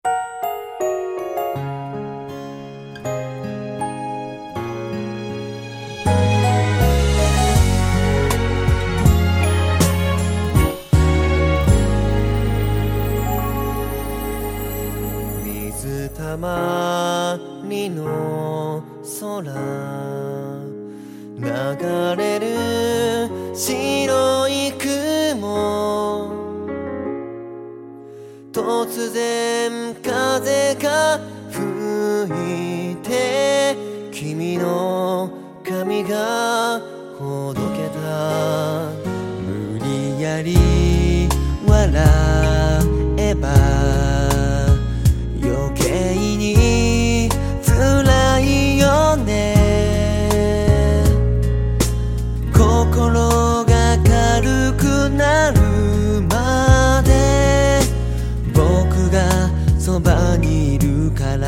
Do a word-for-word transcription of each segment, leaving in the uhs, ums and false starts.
水たまりの空、流れる白い雲、突然風が吹いて君の髪がほどけた。無理やり笑えば余計に辛いよね。心が軽くなるまで僕がそばにいるから。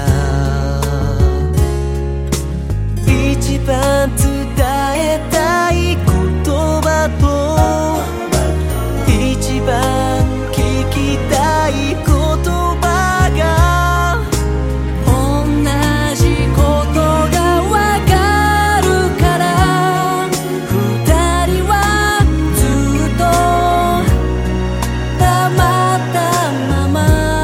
一番伝えたい言葉と一番聞きたい言葉が同じことがわかるから、二人はずっと黙ったまま。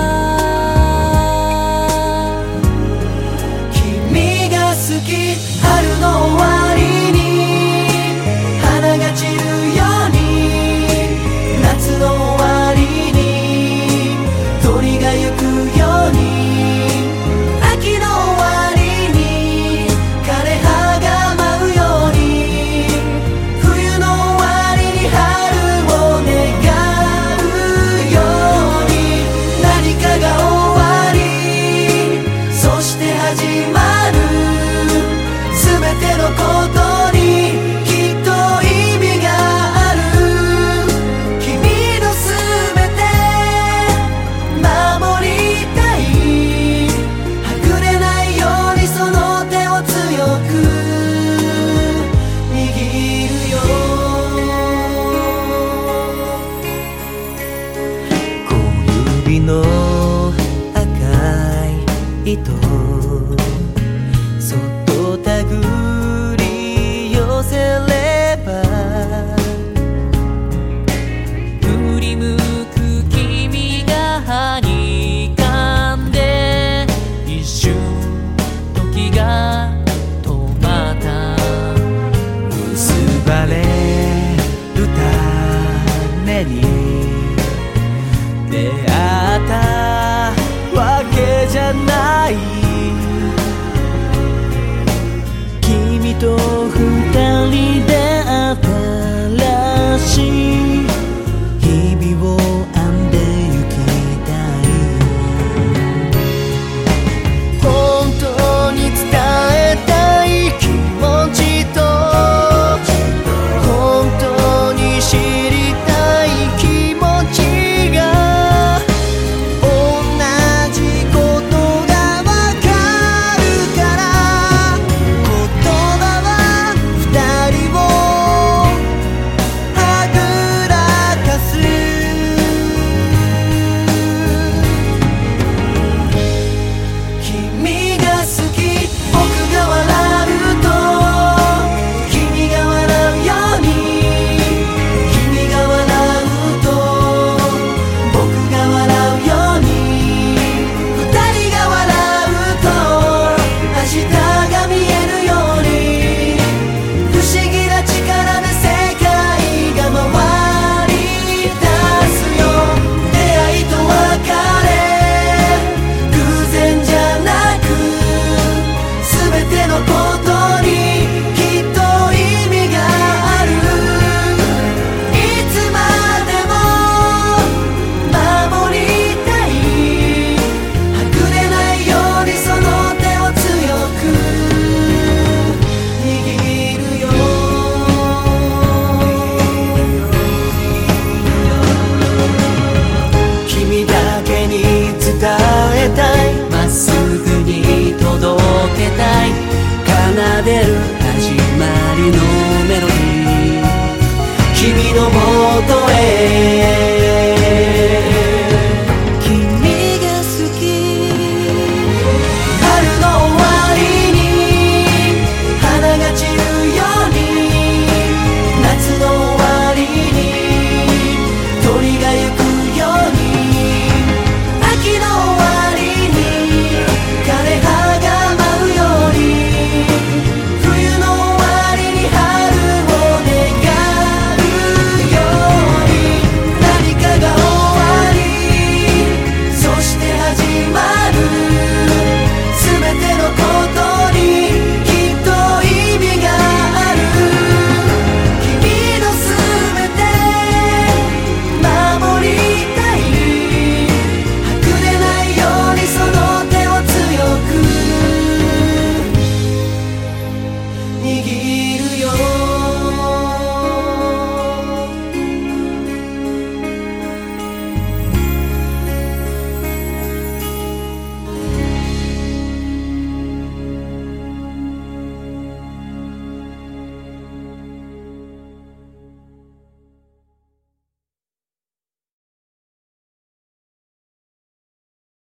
君が好き、春の終わりに花が散るように、夏の終わりに鳥が行くように、秋の終わりに枯葉が舞うように、冬の終わりに春を願うように、何かが終わりそして始まるすべてのことにきっと意味がある。君のすべて守りたい、はぐれないようにその手を強く握るよ。小指の赤い糸、そっと手繰り寄せれば、振り向く君がはにかんで一瞬時が止まった。結ばれる種に出会ったわけじゃない。君と二人で新しい日々を編んでゆきたい。本当に伝えたい気持ちと本当に知りたい気持ちが同じことがわかるから、言葉は二人をはぐらかす。君が好き、僕が笑うと君が笑うように、君が笑うと僕が笑うように、二人が笑うと明日が見えるように、不思議な力で世界が回り出すよ。出会いと別れ偶然じゃなく、すべてのことにきっと意味がある。いつまでも守りたい、はぐれないようにその手を強く握るよ。君だけに伝えたい、まっすぐに届けたい、奏でる始まりのメロディー、君のもとへ